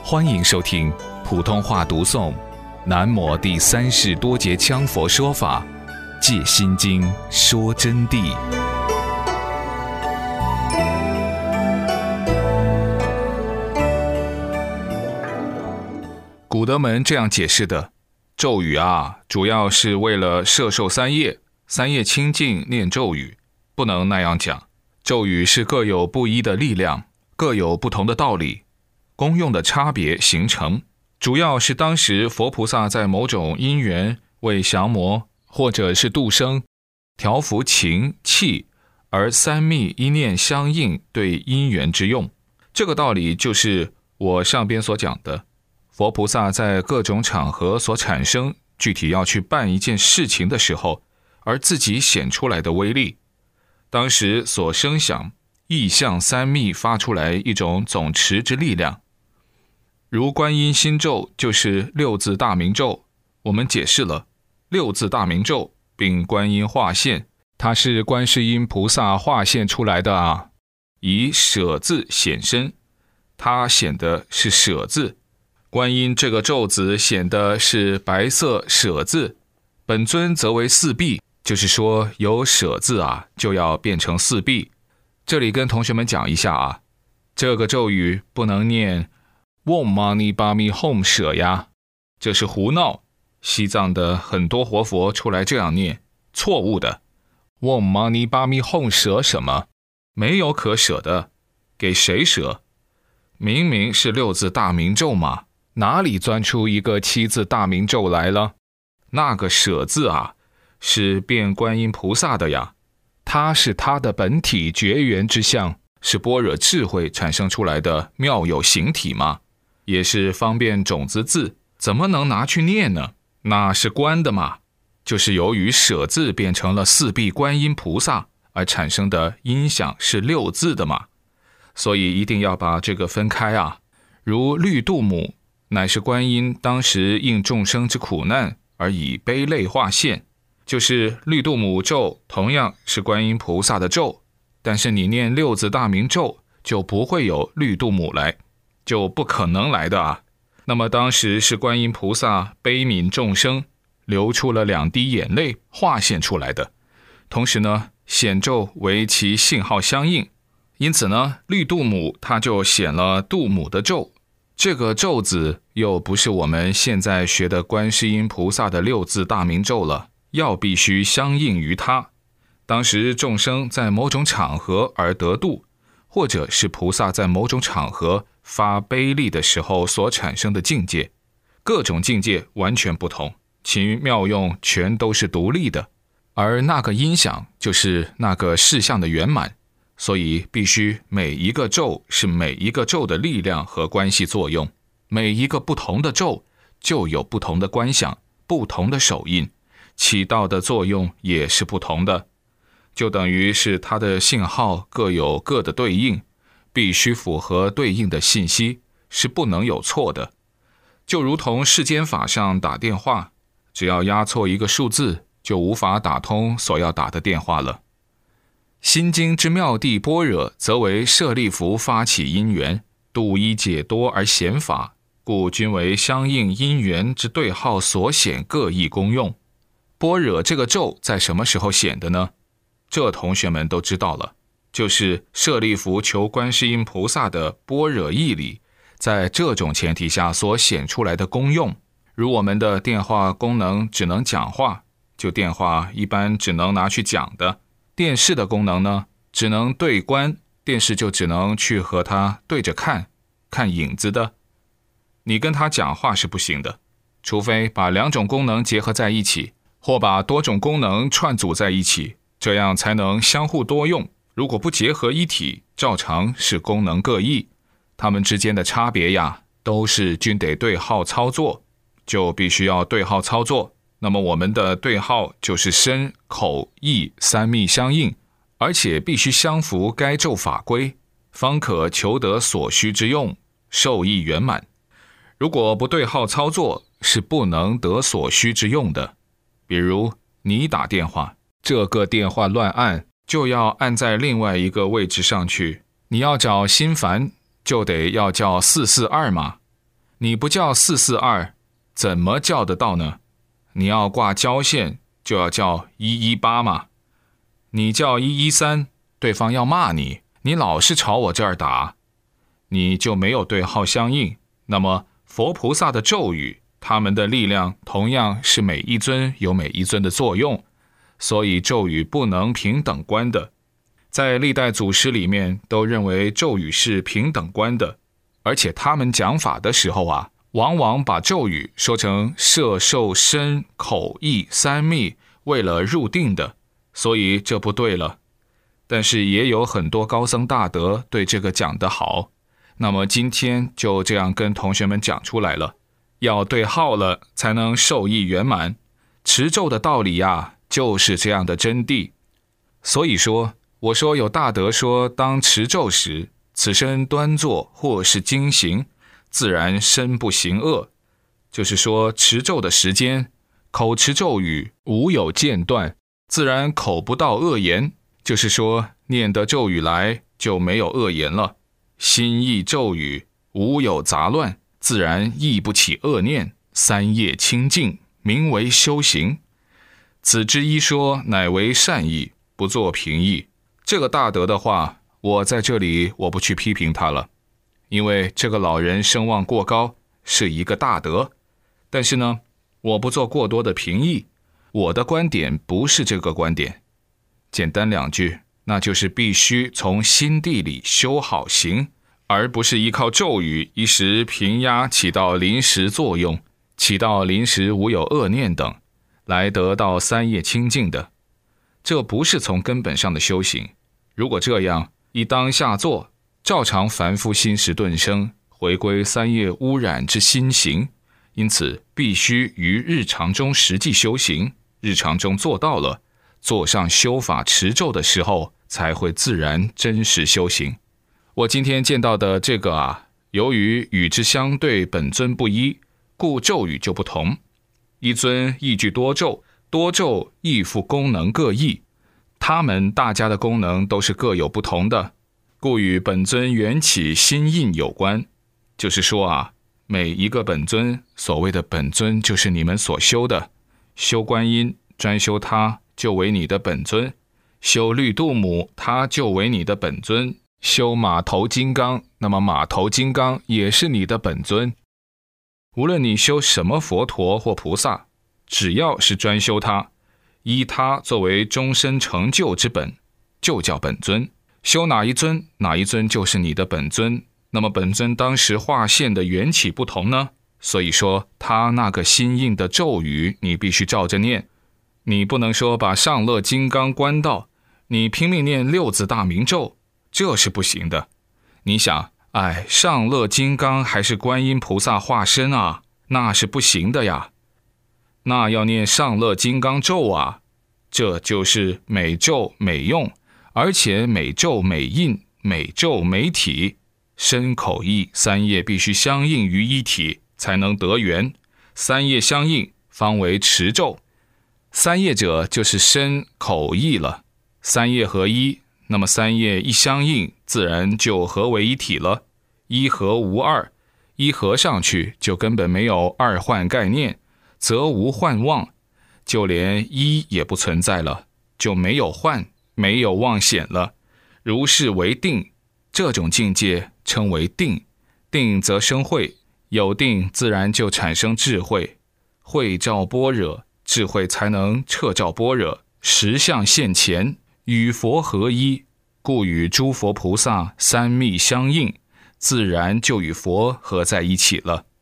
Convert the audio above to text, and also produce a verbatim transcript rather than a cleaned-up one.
欢迎收听普通话读诵南摩第三世多杰羌佛说法借心经说真谛。古德门这样解释的：咒语啊，主要是为了摄受三业，三业清净念咒语，不能那样讲。咒语是各有不一的力量，各有不同的道理，功用的差别形成，主要是当时佛菩萨在某种因缘为降魔或者是度生，调伏情气，而三密一念相应对因缘之用。这个道理就是我上边所讲的，佛菩萨在各种场合所产生，具体要去办一件事情的时候，而自己显出来的威力。当时所生想意象三密发出来一种总持之力量，如观音心咒就是六字大明咒，我们解释了六字大明咒并观音化现，它是观世音菩萨化现出来的啊，以舍字显身，它显的是舍字。观音这个咒子显的是白色舍字，本尊则为四臂，就是说有舍字啊，就要变成四臂。这里跟同学们讲一下啊，这个咒语不能念嗡嘛呢叭咪吽舍呀，这是胡闹。西藏的很多活佛出来这样念，错误的。嗡嘛呢叭咪吽舍什么？没有可舍的，给谁舍？明明是六字大明咒嘛，哪里钻出一个七字大明咒来了？那个舍字啊，是变观音菩萨的呀，它是它的本体绝缘之相，是般若智慧产生出来的妙有形体嘛，也是方便种子字，怎么能拿去念呢？那是观的嘛，就是由于舍字变成了四臂观音菩萨而产生的音响是六字的嘛，所以一定要把这个分开啊。如绿度母乃是观音当时应众生之苦难而以悲泪化现，就是绿度母咒同样是观音菩萨的咒，但是你念六字大明咒就不会有绿度母来，就不可能来的啊。那么当时是观音菩萨悲悯众生，流出了两滴眼泪化现出来的，同时呢显咒为其信号相应，因此呢绿度母它就显了度母的咒。这个咒子又不是我们现在学的观世音菩萨的六字大明咒了，要必须相应于它。当时众生在某种场合而得度，或者是菩萨在某种场合发悲力的时候所产生的境界，各种境界完全不同，其妙用全都是独立的，而那个音响就是那个事项的圆满，所以必须每一个咒是每一个咒的力量和关系作用，每一个不同的咒就有不同的观想，不同的手印，起到的作用也是不同的，就等于是它的信号各有各的对应，必须符合对应的信息，是不能有错的。就如同世间法上打电话，只要压错一个数字，就无法打通所要打的电话了。心经之妙谛般若，则为舍利弗发起因缘，度一解多而显法，故均为相应因缘之对号所显各异功用。般若这个咒在什么时候显的呢？这同学们都知道了，就是舍利弗求观世音菩萨的般若义理，在这种前提下所显出来的功用。如我们的电话功能只能讲话，就电话一般只能拿去讲的。电视的功能呢，只能对观，电视就只能去和它对着看，看影子的。你跟他讲话是不行的，除非把两种功能结合在一起，或把多种功能串组在一起，这样才能相互多用。如果不结合一体，照常是功能各异，它们之间的差别呀，都是均得对号操作，就必须要对号操作。那么我们的对号就是身口意三密相应，而且必须相符该咒法规，方可求得所需之用，受益圆满。如果不对号操作，是不能得所需之用的。比如你打电话，这个电话乱按，就要按在另外一个位置上去，你要找心烦，就得要叫四四二嘛。 你不叫四四二，怎么叫得到呢？你要挂交线，就要叫一一八嘛。你叫一一三，对方要骂你，你老是朝我这儿打，你就没有对号相应。那么佛菩萨的咒语，他们的力量同样是每一尊有每一尊的作用，所以咒语不能平等观的。在历代祖师里面都认为咒语是平等观的，而且他们讲法的时候啊，往往把咒语说成摄受身口意三密，为了入定的，所以这不对了。但是也有很多高僧大德对这个讲得好，那么今天就这样跟同学们讲出来了，要对号了才能受益圆满。持咒的道理啊，就是这样的真谛。所以说，我说有大德说，当持咒时，此身端坐或是经行，自然身不行恶。就是说，持咒的时间，口持咒语无有间断，自然口不到恶言。就是说，念得咒语来就没有恶言了，心意咒语无有杂乱，自然忆不起恶念，三业清净，名为修行。此之一说，乃为善意，不作评议。这个大德的话，我在这里我不去批评他了，因为这个老人声望过高，是一个大德。但是呢，我不做过多的评议，我的观点不是这个观点。简单两句，那就是必须从心地里修好行，而不是依靠咒语一时平压，起到临时作用，起到临时无有恶念等，来得到三业清净的。这不是从根本上的修行。如果这样，以当下做，照常凡夫心识顿生，回归三业污染之心行。因此必须于日常中实际修行，日常中做到了，做上修法持咒的时候，才会自然真实修行。我今天见到的这个啊，由于与之相对本尊不一，故咒语就不同。一尊一句多咒，多咒亦复功能各异，他们大家的功能都是各有不同的，故与本尊缘起心印有关。就是说啊，每一个本尊，所谓的本尊就是你们所修的，修观音专修它就为你的本尊，修绿度母它就为你的本尊，修马头金刚，那么马头金刚也是你的本尊。无论你修什么佛陀或菩萨，只要是专修它，依它作为终身成就之本，就叫本尊。修哪一尊，哪一尊就是你的本尊。那么本尊当时化现的缘起不同呢，所以说他那个心印的咒语你必须照着念。你不能说把上乐金刚关到，你拼命念六字大明咒，这是不行的。你想，哎，上乐金刚还是观音菩萨化身啊，那是不行的呀。那要念上乐金刚咒啊，这就是每咒每用，而且每咒每印，每咒每体，身口意三业必须相应于一体，才能得缘。三业相应，方为持咒。三业者就是身口意了，三业合一，那么三业一相应，自然就合为一体了。一合无二，一合上去就根本没有二幻概念，则无幻妄，就连一也不存在了，就没有幻，没有妄显了。如是为定，这种境界称为定。定则生慧，有定自然就产生智慧，慧照般若，智慧才能彻照般若，实相现前，与佛合一，故与诸佛菩萨三密相应，自然就与佛合在一起了。